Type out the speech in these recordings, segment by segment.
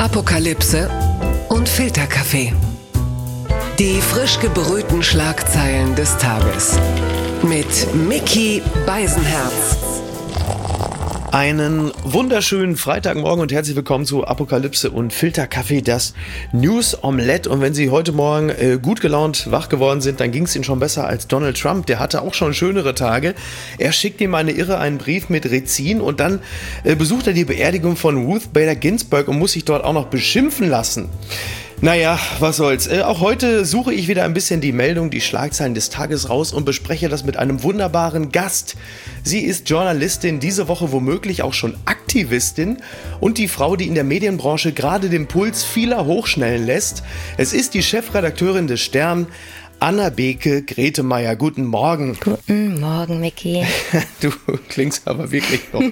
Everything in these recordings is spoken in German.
Apokalypse und Filterkaffee. Die frisch gebrühten Schlagzeilen des Tages. Mit Micky Beisenherz. Einen wunderschönen Freitagmorgen und herzlich willkommen zu Apokalypse und Filterkaffee, das News Omelette. Und wenn Sie heute Morgen gut gelaunt wach geworden sind, dann ging es Ihnen schon besser als Donald Trump. Der hatte auch schon schönere Tage. Er schickt ihm eine Irre einen Brief mit Rezin und dann besucht er die Beerdigung von Ruth Bader Ginsburg und muss sich dort auch noch beschimpfen lassen. Naja, was soll's. Auch heute suche ich wieder ein bisschen die Meldung, die Schlagzeilen des Tages raus und bespreche das mit einem wunderbaren Gast. Sie ist Journalistin, diese Woche womöglich auch schon Aktivistin und die Frau, die in der Medienbranche gerade den Puls vieler hochschnellen lässt. Es ist die Chefredakteurin des Stern, Anna-Beke Gretemeyer. Guten Morgen. Guten Morgen, Micky. Du klingst aber wirklich noch.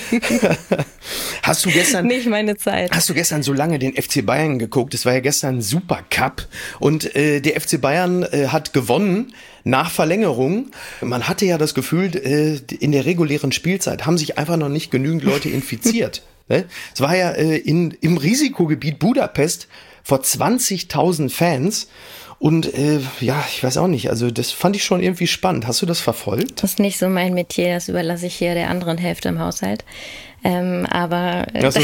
Hast du gestern... Nicht meine Zeit. Hast du gestern so lange den FC Bayern geguckt? Es war ja gestern ein Supercup und der FC Bayern hat gewonnen nach Verlängerung. Man hatte ja das Gefühl, in der regulären Spielzeit haben sich einfach noch nicht genügend Leute infiziert. Es war ja im Risikogebiet Budapest vor 20.000 Fans. Und ja, ich weiß auch nicht, also das fand ich schon irgendwie spannend. Hast du das verfolgt? Das ist nicht so mein Metier, das überlasse ich hier der anderen Hälfte im Haushalt. Aber so.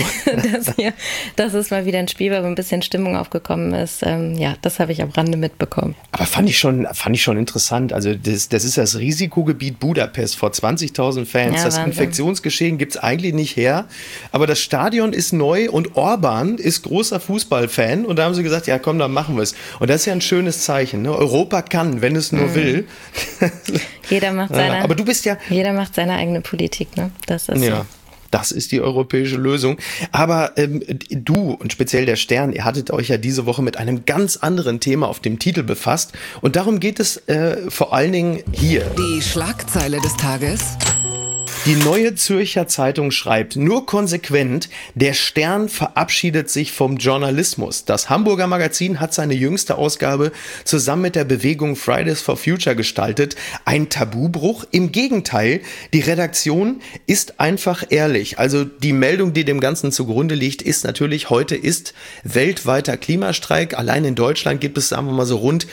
Das ist mal wieder ein Spiel, wo ein bisschen Stimmung aufgekommen ist. Ja, das habe ich am Rande mitbekommen. Aber fand ich schon interessant. Also das ist das Risikogebiet Budapest vor 20.000 Fans. Ja, das Wahnsinn. Infektionsgeschehen gibt's eigentlich nicht her. Aber das Stadion ist neu und Orban ist großer Fußballfan. Und da haben sie gesagt, ja komm, dann machen wir es. Und das ist ja ein schönes Zeichen. Ne? Europa kann, wenn es nur will. Jeder macht jeder macht seine eigene Politik. Ne? Das ist ja. So. Das ist die europäische Lösung. Aber du und speziell der Stern, ihr hattet euch ja diese Woche mit einem ganz anderen Thema auf dem Titel befasst. Und darum geht es vor allen Dingen hier. Die Schlagzeile des Tages. Die Neue Zürcher Zeitung schreibt, nur konsequent, der Stern verabschiedet sich vom Journalismus. Das Hamburger Magazin hat seine jüngste Ausgabe zusammen mit der Bewegung Fridays for Future gestaltet. Ein Tabubruch? Im Gegenteil, die Redaktion ist einfach ehrlich. Also die Meldung, die dem Ganzen zugrunde liegt, ist natürlich, heute ist weltweiter Klimastreik. Allein in Deutschland gibt es, sagen wir mal so, rund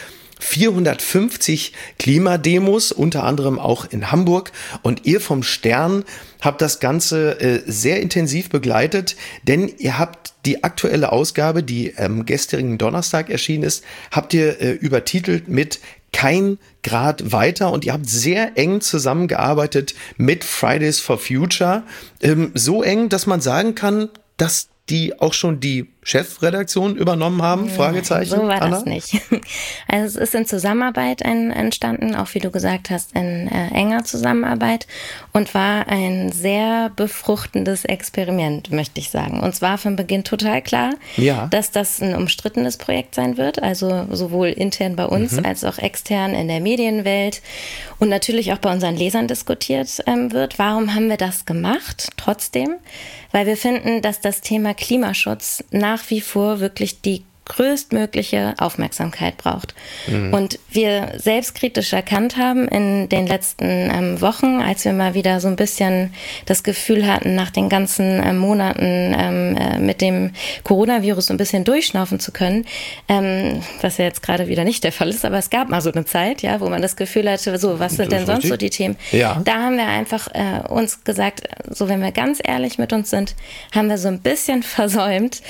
450 Klimademos, unter anderem auch in Hamburg. Und ihr vom Stern habt das Ganze sehr intensiv begleitet, denn ihr habt die aktuelle Ausgabe, die am gestrigen Donnerstag erschienen ist, habt ihr übertitelt mit Kein Grad weiter und ihr habt sehr eng zusammengearbeitet mit Fridays for Future. So eng, dass man sagen kann, dass die auch schon die Chefredaktion übernommen haben? Fragezeichen. So war Anna? das nicht. Also es ist in Zusammenarbeit entstanden, auch wie du gesagt hast, in enger Zusammenarbeit und war ein sehr befruchtendes Experiment, möchte ich sagen. Und zwar von Beginn total klar, dass das ein umstrittenes Projekt sein wird, also sowohl intern bei uns als auch extern in der Medienwelt und natürlich auch bei unseren Lesern diskutiert wird. Warum haben wir das gemacht? Trotzdem, weil wir finden, dass das Thema Klimaschutz nach wie vor wirklich die größtmögliche Aufmerksamkeit braucht. Und wir selbstkritisch erkannt haben in den letzten Wochen, als wir mal wieder so ein bisschen das Gefühl hatten, nach den ganzen Monaten mit dem Coronavirus so ein bisschen durchschnaufen zu können, was ja jetzt gerade wieder nicht der Fall ist, aber es gab mal so eine Zeit, ja, wo man das Gefühl hatte, so, was sind denn sonst so die Themen? Ja. Da haben wir einfach uns gesagt, so wenn wir ganz ehrlich mit uns sind, haben wir so ein bisschen versäumt,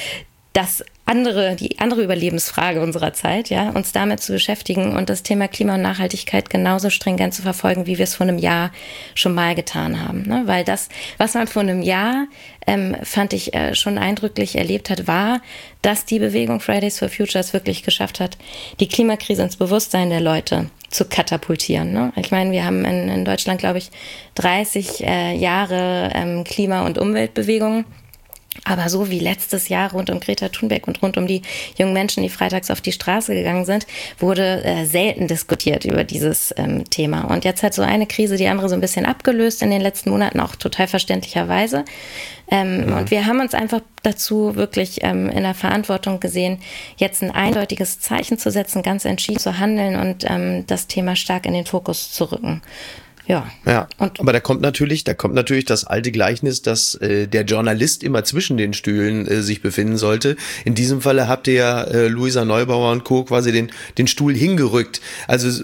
die andere Überlebensfrage unserer Zeit, ja, uns damit zu beschäftigen und das Thema Klima und Nachhaltigkeit genauso stringent zu verfolgen, wie wir es vor einem Jahr schon mal getan haben. Ne? Weil das, was man vor einem Jahr, fand ich, schon eindrücklich erlebt hat, war, dass die Bewegung Fridays for Future es wirklich geschafft hat, die Klimakrise ins Bewusstsein der Leute zu katapultieren. Ne? Ich meine, wir haben in Deutschland, glaube ich, 30 Jahre Klima- und Umweltbewegungen. Aber so wie letztes Jahr rund um Greta Thunberg und rund um die jungen Menschen, die freitags auf die Straße gegangen sind, wurde selten diskutiert über dieses Thema. Und jetzt hat so eine Krise die andere so ein bisschen abgelöst in den letzten Monaten, auch total verständlicherweise. Und wir haben uns einfach dazu wirklich in der Verantwortung gesehen, jetzt ein eindeutiges Zeichen zu setzen, ganz entschieden zu handeln und das Thema stark in den Fokus zu rücken. Ja, aber da kommt natürlich das alte Gleichnis, dass der Journalist immer zwischen den Stühlen sich befinden sollte. In diesem Falle habt ihr ja Luisa Neubauer und Co. quasi den Stuhl hingerückt. Also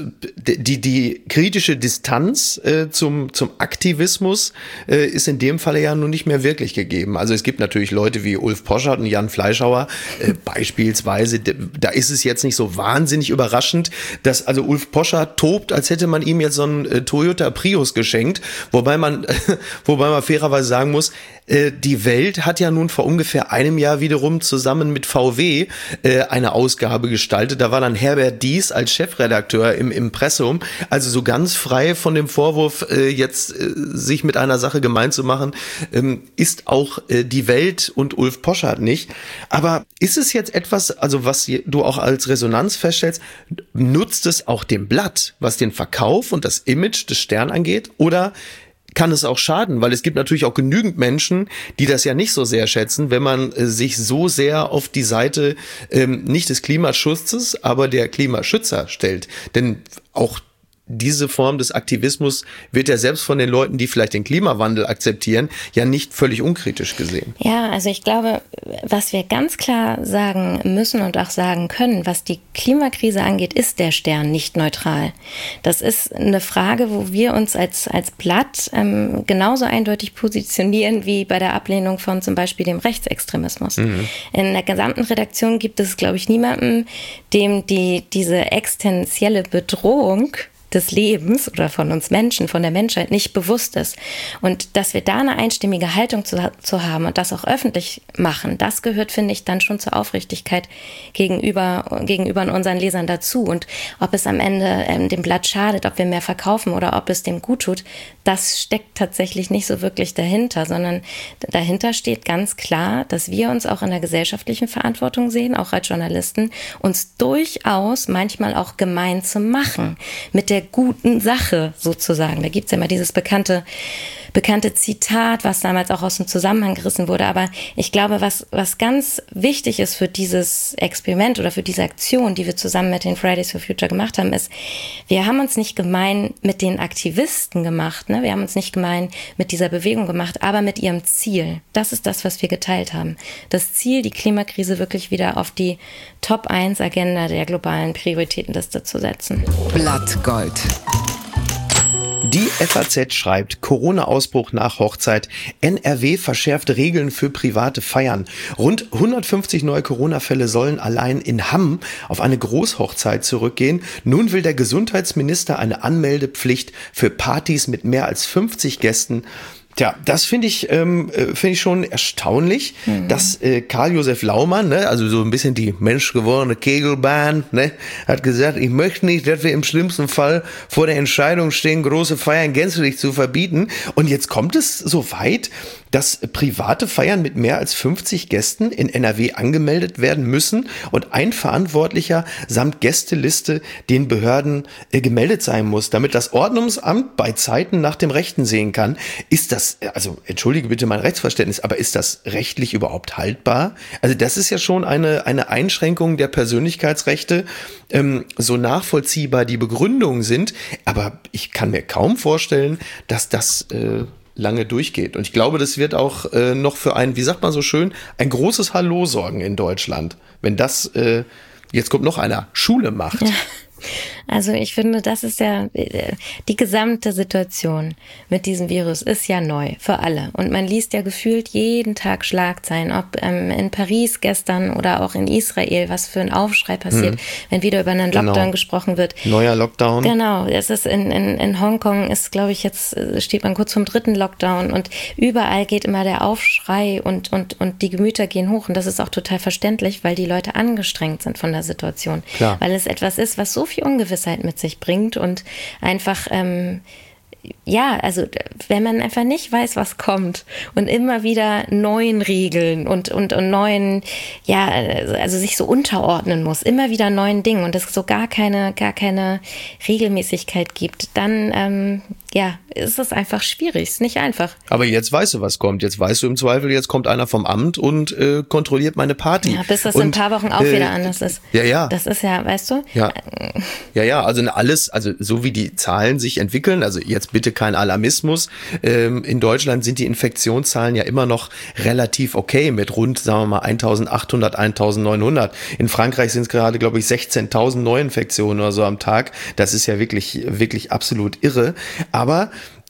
die kritische Distanz zum Aktivismus ist in dem Falle ja nun nicht mehr wirklich gegeben. Also es gibt natürlich Leute wie Ulf Poschardt und Jan Fleischhauer beispielsweise. Da ist es jetzt nicht so wahnsinnig überraschend, dass also Ulf Poschardt tobt, als hätte man ihm jetzt so ein Toyota Prius geschenkt, wobei man fairerweise sagen muss, die Welt hat ja nun vor ungefähr einem Jahr wiederum zusammen mit VW eine Ausgabe gestaltet. Da war dann Herbert Diess als Chefredakteur im Impressum, also so ganz frei von dem Vorwurf, jetzt sich mit einer Sache gemein zu machen, ist auch die Welt und Ulf Poschardt nicht. Aber ist es jetzt etwas, also was du auch als Resonanz feststellst, nutzt es auch dem Blatt, was den Verkauf und das Image des Stern angeht, oder kann es auch schaden? Weil es gibt natürlich auch genügend Menschen, die das ja nicht so sehr schätzen, wenn man sich so sehr auf die Seite nicht des Klimaschutzes, aber der Klimaschützer stellt. Denn auch diese Form des Aktivismus wird ja selbst von den Leuten, die vielleicht den Klimawandel akzeptieren, ja nicht völlig unkritisch gesehen. Ja, also ich glaube, was wir ganz klar sagen müssen und auch sagen können, was die Klimakrise angeht, ist der Stern nicht neutral. Das ist eine Frage, wo wir uns als Blatt genauso eindeutig positionieren wie bei der Ablehnung von zum Beispiel dem Rechtsextremismus. In der gesamten Redaktion gibt es, glaube ich, niemanden, dem diese existenzielle Bedrohung des Lebens oder von uns Menschen, von der Menschheit nicht bewusst ist. Und dass wir da eine einstimmige Haltung zu haben und das auch öffentlich machen, das gehört, finde ich, dann schon zur Aufrichtigkeit gegenüber unseren Lesern dazu. Und ob es am Ende dem Blatt schadet, ob wir mehr verkaufen oder ob es dem gut tut, das steckt tatsächlich nicht so wirklich dahinter, sondern dahinter steht ganz klar, dass wir uns auch in der gesellschaftlichen Verantwortung sehen, auch als Journalisten, uns durchaus manchmal auch gemein zu machen mit der guten Sache sozusagen. Da gibt es ja immer dieses bekannte Zitat, was damals auch aus dem Zusammenhang gerissen wurde. Aber ich glaube, was ganz wichtig ist für dieses Experiment oder für diese Aktion, die wir zusammen mit den Fridays for Future gemacht haben, ist, wir haben uns nicht gemein mit den Aktivisten gemacht, ne? Wir haben uns nicht gemein mit dieser Bewegung gemacht, aber mit ihrem Ziel. Das ist das, was wir geteilt haben. Das Ziel, die Klimakrise wirklich wieder auf die Top-1-Agenda der globalen Prioritätenliste zu setzen. Blattgold. Die FAZ schreibt, Corona-Ausbruch nach Hochzeit. NRW verschärft Regeln für private Feiern. Rund 150 neue Corona-Fälle sollen allein in Hamm auf eine Großhochzeit zurückgehen. Nun will der Gesundheitsminister eine Anmeldepflicht für Partys mit mehr als 50 Gästen. Tja, das finde ich schon erstaunlich, dass Karl-Josef Laumann, ne, also so ein bisschen die menschgewordene Kegelbahn, ne, hat gesagt, ich möchte nicht, dass wir im schlimmsten Fall vor der Entscheidung stehen, große Feiern gänzlich zu verbieten. Und jetzt kommt es so weit, dass private Feiern mit mehr als 50 Gästen in NRW angemeldet werden müssen und ein Verantwortlicher samt Gästeliste den Behörden gemeldet sein muss, damit das Ordnungsamt bei Zeiten nach dem Rechten sehen kann. Ist das, also entschuldige bitte mein Rechtsverständnis, aber ist das rechtlich überhaupt haltbar? Also das ist ja schon eine Einschränkung der Persönlichkeitsrechte, so nachvollziehbar die Begründungen sind, aber ich kann mir kaum vorstellen, dass das lange durchgeht. Und ich glaube, das wird auch noch für ein, wie sagt man so schön, ein großes Hallo sorgen in Deutschland, wenn das, jetzt kommt noch einer, Schule macht. Ja. Also ich finde, das ist ja, die gesamte Situation mit diesem Virus ist ja neu für alle. Und man liest ja gefühlt jeden Tag Schlagzeilen, ob in Paris gestern oder auch in Israel, was für ein Aufschrei passiert, wenn wieder über einen Lockdown gesprochen wird. Neuer Lockdown. Genau, es ist in Hongkong ist, glaube ich, jetzt steht man kurz vom 3. Lockdown und überall geht immer der Aufschrei und die Gemüter gehen hoch. Und das ist auch total verständlich, weil die Leute angestrengt sind von der Situation. Klar. Weil es etwas ist, was so viel Ungewissheit mit sich bringt und einfach, also wenn man einfach nicht weiß, was kommt und immer wieder neuen Regeln und neuen, also sich so unterordnen muss, immer wieder neuen Dingen und es so gar keine Regelmäßigkeit gibt, dann ja, ist es einfach schwierig, ist nicht einfach. Aber jetzt weißt du, was kommt. Jetzt weißt du im Zweifel, jetzt kommt einer vom Amt und kontrolliert meine Party. Ja, bis das in ein paar Wochen auch wieder anders ist. Ja. Das ist ja, weißt du? Ja, also alles, also so wie die Zahlen sich entwickeln, also jetzt bitte kein Alarmismus. In Deutschland sind die Infektionszahlen ja immer noch relativ okay mit rund, sagen wir mal, 1800, 1900. In Frankreich sind es gerade, glaube ich, 16.000 Neuinfektionen oder so am Tag. Das ist ja wirklich, wirklich absolut irre. Aber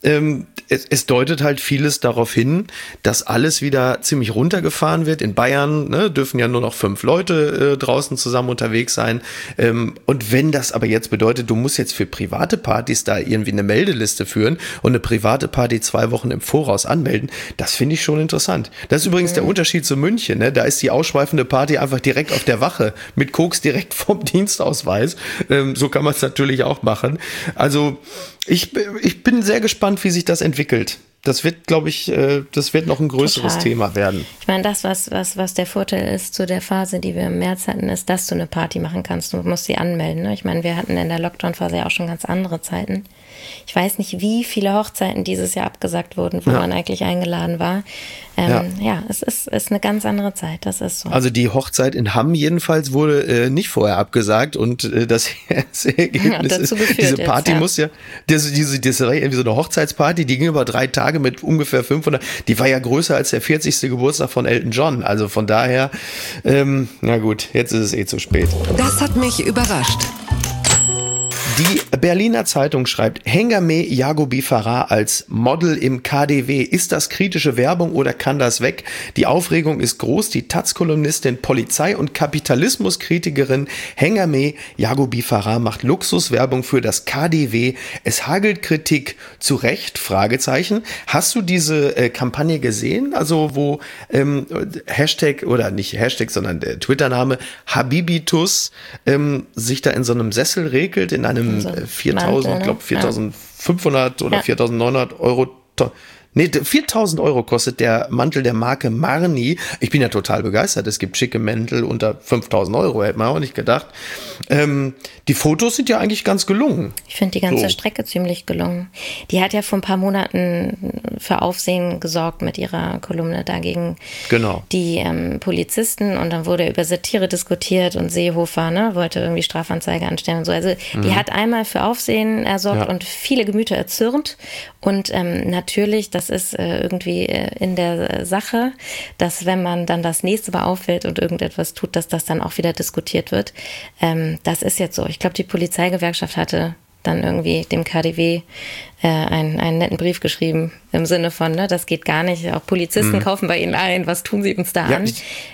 es deutet halt vieles darauf hin, dass alles wieder ziemlich runtergefahren wird. In Bayern dürfen ja nur noch 5 Leute draußen zusammen unterwegs sein. Und wenn das aber jetzt bedeutet, du musst jetzt für private Partys da irgendwie eine Meldeliste führen und eine private Party 2 Wochen im Voraus anmelden, das finde ich schon interessant. Das ist übrigens der Unterschied zu München. Da ist die ausschweifende Party einfach direkt auf der Wache mit Koks direkt vom Dienstausweis. So kann man es natürlich auch machen. Also ich bin sehr gespannt, wie sich das entwickelt. Das wird, glaube ich, das wird noch ein größeres Thema werden. Ich meine, das, was der Vorteil ist zu der Phase, die wir im März hatten, ist, dass du eine Party machen kannst. Du musst sie anmelden. Ne? Ich meine, wir hatten in der Lockdown-Phase ja auch schon ganz andere Zeiten. Ich weiß nicht, wie viele Hochzeiten dieses Jahr abgesagt wurden, wo man eigentlich eingeladen war. Es ist eine ganz andere Zeit, das ist so. Also die Hochzeit in Hamm jedenfalls wurde nicht vorher abgesagt und das Ergebnis ist, diese Party muss ja, das war irgendwie so eine Hochzeitsparty, die ging über 3 Tage mit ungefähr 500, die war ja größer als der 40. Geburtstag von Elton John, also von daher, na gut, jetzt ist es zu spät. Das hat mich überrascht. Die Berliner Zeitung schreibt, Hengame Yagobi Farah als Model im KaDeWe. Ist das kritische Werbung oder kann das weg? Die Aufregung ist groß. Die Taz-Kolumnistin, Polizei- und Kapitalismuskritikerin Hengame Yagobi Farah macht Luxuswerbung für das KaDeWe. Es hagelt Kritik. Zu Recht? Fragezeichen. Hast du diese Kampagne gesehen? Also wo Hashtag, oder nicht Hashtag, sondern der Twitter-Name Habibitus sich da in so einem Sessel regelt, in einem 4.000, ich glaube 4.500 oder 4.900 Euro. Nee, 4.000 Euro kostet der Mantel der Marke Marni. Ich bin ja total begeistert. Es gibt schicke Mäntel unter 5.000 Euro, hätte man auch nicht gedacht. Die Fotos sind ja eigentlich ganz gelungen. Ich finde die ganze Strecke ziemlich gelungen. Die hat ja vor ein paar Monaten für Aufsehen gesorgt mit ihrer Kolumne dagegen die Polizisten. Und dann wurde über Satire diskutiert und Seehofer wollte irgendwie Strafanzeige anstellen und so. Also die hat einmal für Aufsehen ersorgt und viele Gemüter erzürnt. Und natürlich, das ist irgendwie in der Sache, dass wenn man dann das nächste Mal auffällt und irgendetwas tut, dass das dann auch wieder diskutiert wird. Das ist jetzt so. Ich glaube, die Polizeigewerkschaft hatte dann irgendwie dem KaDeWe einen netten Brief geschrieben, im Sinne von, das geht gar nicht, auch Polizisten kaufen bei ihnen ein, was tun sie uns da an?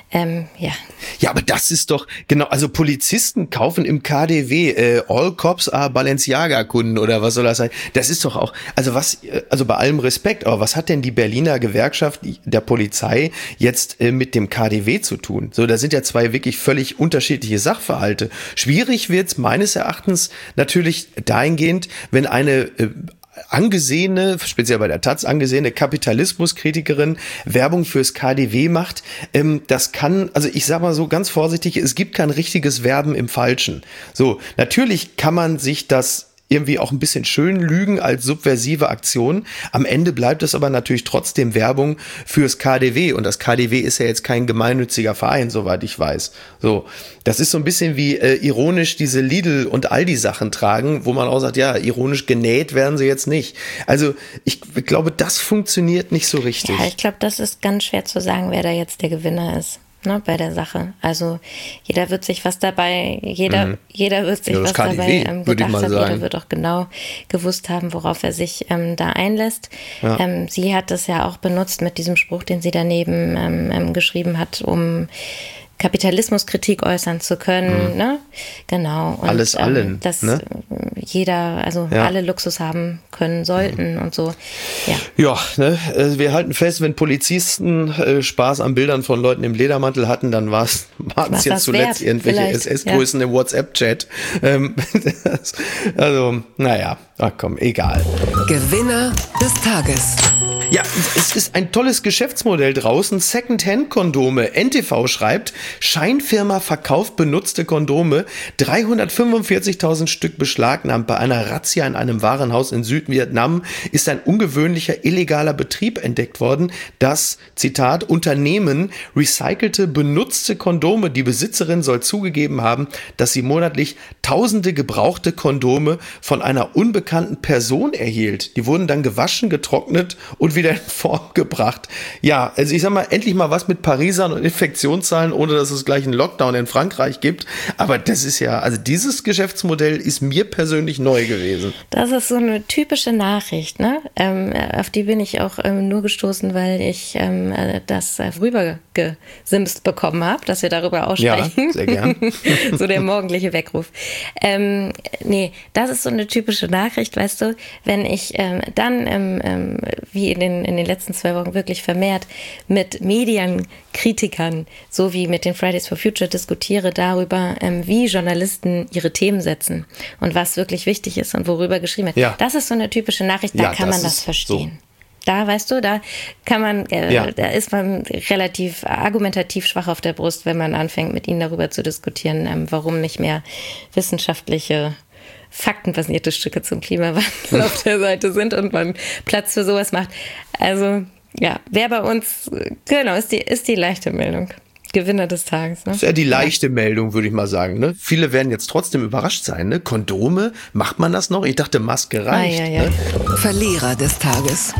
Ja, aber das ist doch, genau, also Polizisten kaufen im KaDeWe, All Cops are Balenciaga-Kunden oder was soll das sein? Das ist doch auch, also bei allem Respekt, aber was hat denn die Berliner Gewerkschaft der Polizei jetzt mit dem KaDeWe zu tun? So, da sind ja 2 wirklich völlig unterschiedliche Sachverhalte. Schwierig wird's meines Erachtens natürlich dahingehend, wenn eine angesehene, speziell bei der Taz angesehene Kapitalismuskritikerin Werbung fürs KaDeWe macht. Das kann, also ich sag mal so ganz vorsichtig, es gibt kein richtiges Werben im Falschen. So, natürlich kann man sich das irgendwie auch ein bisschen schön lügen als subversive Aktion. Am Ende bleibt es aber natürlich trotzdem Werbung fürs KaDeWe. Und das KaDeWe ist ja jetzt kein gemeinnütziger Verein, soweit ich weiß. So, das ist so ein bisschen wie ironisch diese Lidl- und Aldi-Sachen tragen, wo man auch sagt, ja, ironisch genäht werden sie jetzt nicht. Also ich glaube, das funktioniert nicht so richtig. Ja, ich glaube, das ist ganz schwer zu sagen, wer da jetzt der Gewinner ist. Bei der Sache. Also jeder wird sich was dabei, jeder wird sich was KaDeWe, dabei gedacht haben. Jeder wird auch genau gewusst haben, worauf er sich da einlässt. Ja. Sie hat es ja auch benutzt mit diesem Spruch, den sie daneben geschrieben hat, um Kapitalismuskritik äußern zu können, Genau. Und, alles allen. Dass jeder, alle Luxus haben können sollten und so. Ja, wir halten fest, wenn Polizisten Spaß an Bildern von Leuten im Ledermantel hatten, dann waren es jetzt zuletzt irgendwelche SS-Größen im WhatsApp-Chat. Also, naja, ach komm, egal. Gewinner des Tages. Ja, es ist ein tolles Geschäftsmodell draußen. Secondhand-Kondome. NTV schreibt, Scheinfirma verkauft benutzte Kondome. 345.000 Stück beschlagnahmt. Bei einer Razzia in einem Warenhaus in Südvietnam ist ein ungewöhnlicher illegaler Betrieb entdeckt worden. Das, Zitat, Unternehmen recycelte benutzte Kondome. Die Besitzerin soll zugegeben haben, dass sie monatlich tausende gebrauchte Kondome von einer unbekannten Person erhielt. Die wurden dann gewaschen, getrocknet und wieder in Form gebracht. Ja, also ich sag mal, endlich mal was mit Parisern und Infektionszahlen, ohne dass es gleich einen Lockdown in Frankreich gibt. Aber das ist ja, also dieses Geschäftsmodell ist mir persönlich neu gewesen. Das ist so eine typische Nachricht, ne? Auf die bin ich auch nur gestoßen, weil ich das rübergesimst bekommen habe, dass wir darüber aussprechen. Ja, sehr gern. So der morgendliche Weckruf. Nee, das ist so eine typische Nachricht, weißt du, wenn ich dann wie in den letzten 2 Wochen wirklich vermehrt mit Medienkritikern sowie mit den Fridays for Future diskutiere darüber, wie Journalisten ihre Themen setzen und was wirklich wichtig ist und worüber geschrieben wird. Ja. Das ist so eine typische Nachricht, da kann man das verstehen. So. Da, weißt du, da kann man, da ist man relativ argumentativ schwach auf der Brust, wenn man anfängt, mit ihnen darüber zu diskutieren, warum nicht mehr wissenschaftliche faktenbasierte Stücke zum Klimawandel auf der Seite sind und man Platz für sowas macht. Also, ja, wer bei uns, genau, ist die leichte Meldung. Gewinner des Tages. Ne? Das ist ja die leichte Meldung, würde ich mal sagen. Ne? Viele werden jetzt trotzdem überrascht sein. Ne? Kondome, macht man das noch? Ich dachte, Maske reicht. Ne? Verlierer des Tages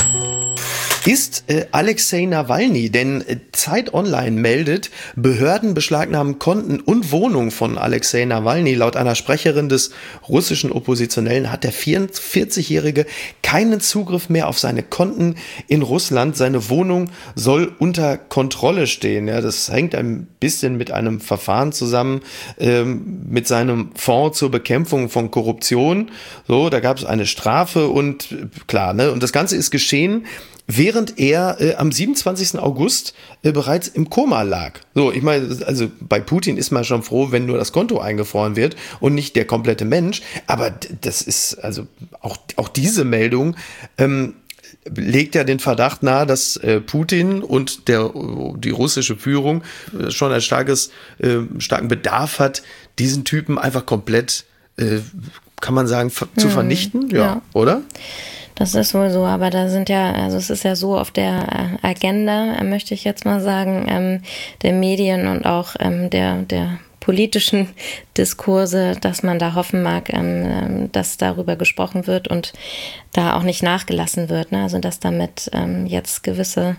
ist Alexei Nawalny, denn Zeit Online meldet, Behörden beschlagnahmen Konten und Wohnung von Alexei Nawalny. Laut einer Sprecherin des russischen Oppositionellen hat der 44-Jährige keinen Zugriff mehr auf seine Konten in Russland. Seine Wohnung soll unter Kontrolle stehen. Ja, das hängt ein bisschen mit einem Verfahren zusammen, mit seinem Fonds zur Bekämpfung von Korruption. So, da gab es eine Strafe und klar, ne, und das Ganze ist geschehen, während er am 27. August bereits im Koma lag. So, ich meine, also bei Putin ist man schon froh, wenn nur das Konto eingefroren wird und nicht der komplette Mensch. Aber das ist, also auch diese Meldung legt ja den Verdacht nahe, dass Putin und die russische Führung schon einen starken Bedarf hat, diesen Typen einfach komplett, kann man sagen, zu vernichten. Ja, oder? Das ist wohl so, aber da sind ja, also es ist ja so auf der Agenda, möchte ich jetzt mal sagen, der Medien und auch der politischen Diskurse, dass man da hoffen mag, dass darüber gesprochen wird und da auch nicht nachgelassen wird. Ne? Also dass damit jetzt gewisse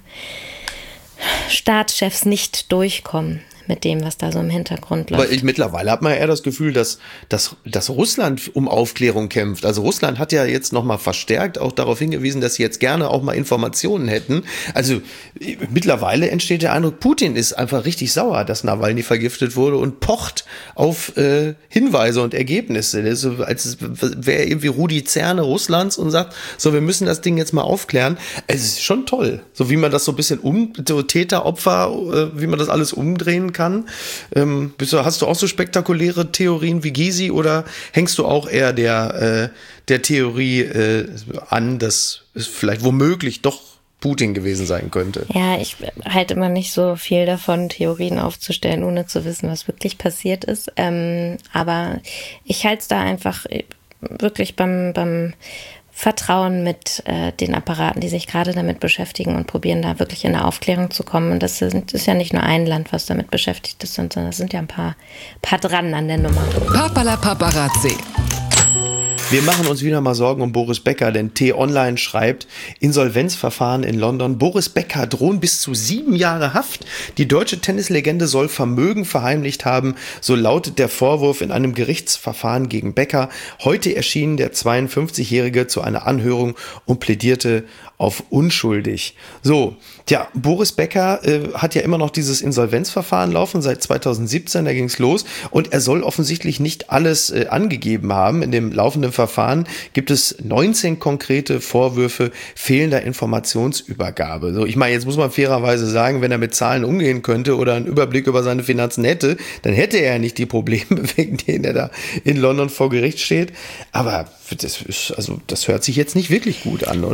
Staatschefs nicht durchkommen mit dem, was da so im Hintergrund läuft. Aber mittlerweile hat man ja eher das Gefühl, dass Russland um Aufklärung kämpft. Also Russland hat ja jetzt nochmal verstärkt auch darauf hingewiesen, dass sie jetzt gerne auch mal Informationen hätten. Also mittlerweile entsteht der Eindruck, Putin ist einfach richtig sauer, dass Nawalny vergiftet wurde und pocht auf Hinweise und Ergebnisse. Das ist so, als wäre er irgendwie Rudi Zerne Russlands und sagt, so, wir müssen das Ding jetzt mal aufklären. Es ist schon toll, so wie man das so ein bisschen so Täter, Opfer, wie man das alles umdrehen kann. Hast du auch so spektakuläre Theorien wie Gysi oder hängst du auch eher der Theorie an, dass es vielleicht womöglich doch Putin gewesen sein könnte? Ja, ich halte immer nicht so viel davon, Theorien aufzustellen, ohne zu wissen, was wirklich passiert ist. Aber ich halte es da einfach wirklich beim Vertrauen mit den Apparaten, die sich gerade damit beschäftigen und probieren, da wirklich in eine Aufklärung zu kommen. Und das ist ja nicht nur ein Land, was damit beschäftigt ist, sondern es sind ja ein paar dran an der Nummer. Papala Paparazzi. Wir machen uns wieder mal Sorgen um Boris Becker, denn T-Online schreibt, Insolvenzverfahren in London. Boris Becker drohen bis zu 7 Jahre Haft. Die deutsche Tennislegende soll Vermögen verheimlicht haben. So lautet der Vorwurf in einem Gerichtsverfahren gegen Becker. Heute erschien der 52-Jährige zu einer Anhörung und plädierte auf unschuldig. So, tja, Boris Becker hat ja immer noch dieses Insolvenzverfahren laufen, seit 2017, da ging es los. Und er soll offensichtlich nicht alles angegeben haben. In dem laufenden Verfahren gibt es 19 konkrete Vorwürfe fehlender Informationsübergabe. So, ich meine, jetzt muss man fairerweise sagen, wenn er mit Zahlen umgehen könnte oder einen Überblick über seine Finanzen hätte, dann hätte er ja nicht die Probleme, wegen denen er da in London vor Gericht steht. Aber das hört sich jetzt nicht wirklich gut an, oder? Nee.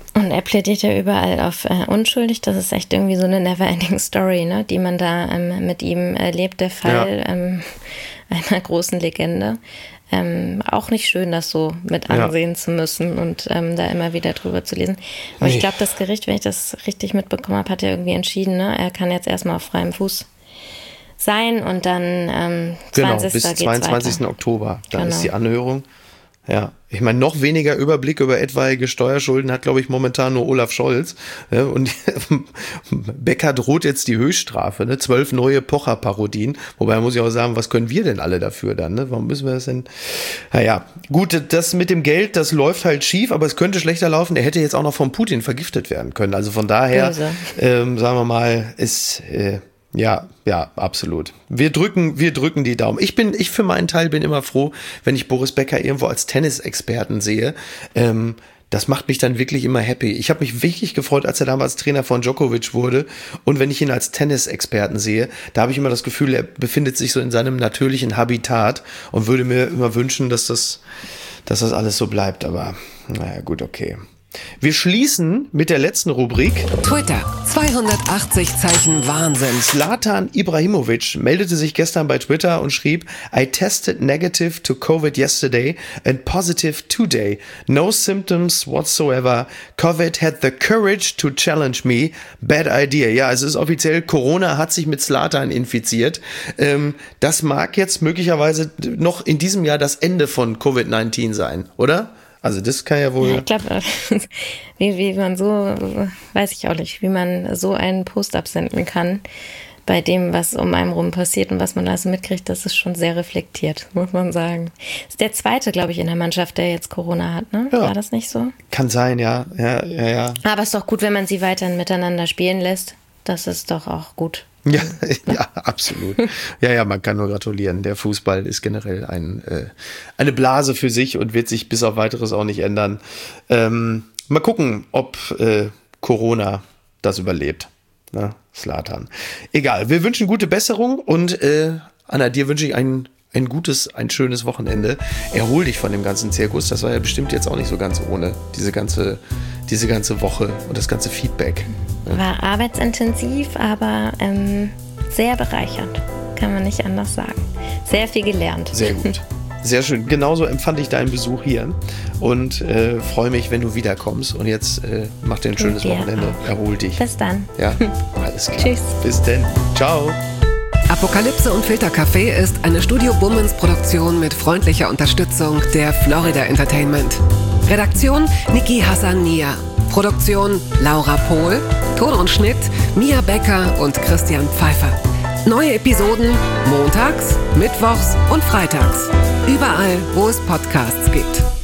Und er plädiert ja überall auf unschuldig. Das ist echt irgendwie so eine never-ending Story, ne, die man da mit ihm erlebt. Der Fall einer großen Legende. Auch nicht schön, das so mit ansehen zu müssen und da immer wieder drüber zu lesen. Aber ich glaube, das Gericht, wenn ich das richtig mitbekommen habe, hat ja irgendwie entschieden, ne, er kann jetzt erstmal auf freiem Fuß sein und dann 20. bis 22. Oktober. Dann ist die Anhörung. Ja, ich meine, noch weniger Überblick über etwaige Steuerschulden hat, glaube ich, momentan nur Olaf Scholz. Ja, und Becker droht jetzt die Höchststrafe, ne? 12 neue Pocher-Parodien. Wobei muss ich auch sagen, was können wir denn alle dafür dann? Ne? Warum müssen wir das denn? Naja, gut, das mit dem Geld, das läuft halt schief, aber es könnte schlechter laufen. Er hätte jetzt auch noch von Putin vergiftet werden können. Also von daher, sagen wir mal, ist... Ja, absolut. Wir drücken die Daumen. Ich für meinen Teil bin immer froh, wenn ich Boris Becker irgendwo als Tennisexperten sehe. Das macht mich dann wirklich immer happy. Ich habe mich wirklich gefreut, als er damals Trainer von Djokovic wurde. Und wenn ich ihn als Tennisexperten sehe, da habe ich immer das Gefühl, er befindet sich so in seinem natürlichen Habitat und würde mir immer wünschen, dass das alles so bleibt. Aber naja, gut, okay. Wir schließen mit der letzten Rubrik. Twitter, 280 Zeichen Wahnsinn. Zlatan Ibrahimovic meldete sich gestern bei Twitter und schrieb: I tested negative to COVID yesterday and positive today. No symptoms whatsoever. COVID had the courage to challenge me. Bad idea. Ja, es ist offiziell, Corona hat sich mit Zlatan infiziert. Das mag jetzt möglicherweise noch in diesem Jahr das Ende von Covid-19 sein, oder? Also das kann ja wohl... Ja, ich glaube, wie man so, weiß ich auch nicht, wie man so einen Post absenden kann bei dem, was um einen rum passiert und was man also mitkriegt, das ist schon sehr reflektiert, muss man sagen. Das ist der zweite, glaube ich, in der Mannschaft, der jetzt Corona hat, ne? Ja. War das nicht so? Kann sein, ja. Aber es ist doch gut, wenn man sie weiterhin miteinander spielen lässt. Das ist doch auch gut. Ja, absolut. Ja, man kann nur gratulieren. Der Fußball ist generell eine Blase für sich und wird sich bis auf Weiteres auch nicht ändern. Mal gucken, ob Corona das überlebt. Na, Zlatan. Egal, wir wünschen gute Besserung und Anna, dir wünsche ich ein schönes Wochenende. Erhol dich von dem ganzen Zirkus. Das war ja bestimmt jetzt auch nicht so ganz ohne, diese ganze Woche und das ganze Feedback. War arbeitsintensiv, aber sehr bereichernd. Kann man nicht anders sagen. Sehr viel gelernt. Sehr gut. Sehr schön. Genauso empfand ich deinen Besuch hier und freue mich, wenn du wiederkommst. Und jetzt mach dir ein schönes Wochenende. Auch. Erhol dich. Bis dann. Ja, alles klar. Tschüss. Bis dann. Ciao. Apokalypse und Filtercafé ist eine Studio Bummens Produktion mit freundlicher Unterstützung der Florida Entertainment. Redaktion Niki Hassania. Produktion Laura Pohl. Ton und Schnitt Mia Becker und Christian Pfeiffer. Neue Episoden montags, mittwochs und freitags. Überall, wo es Podcasts gibt.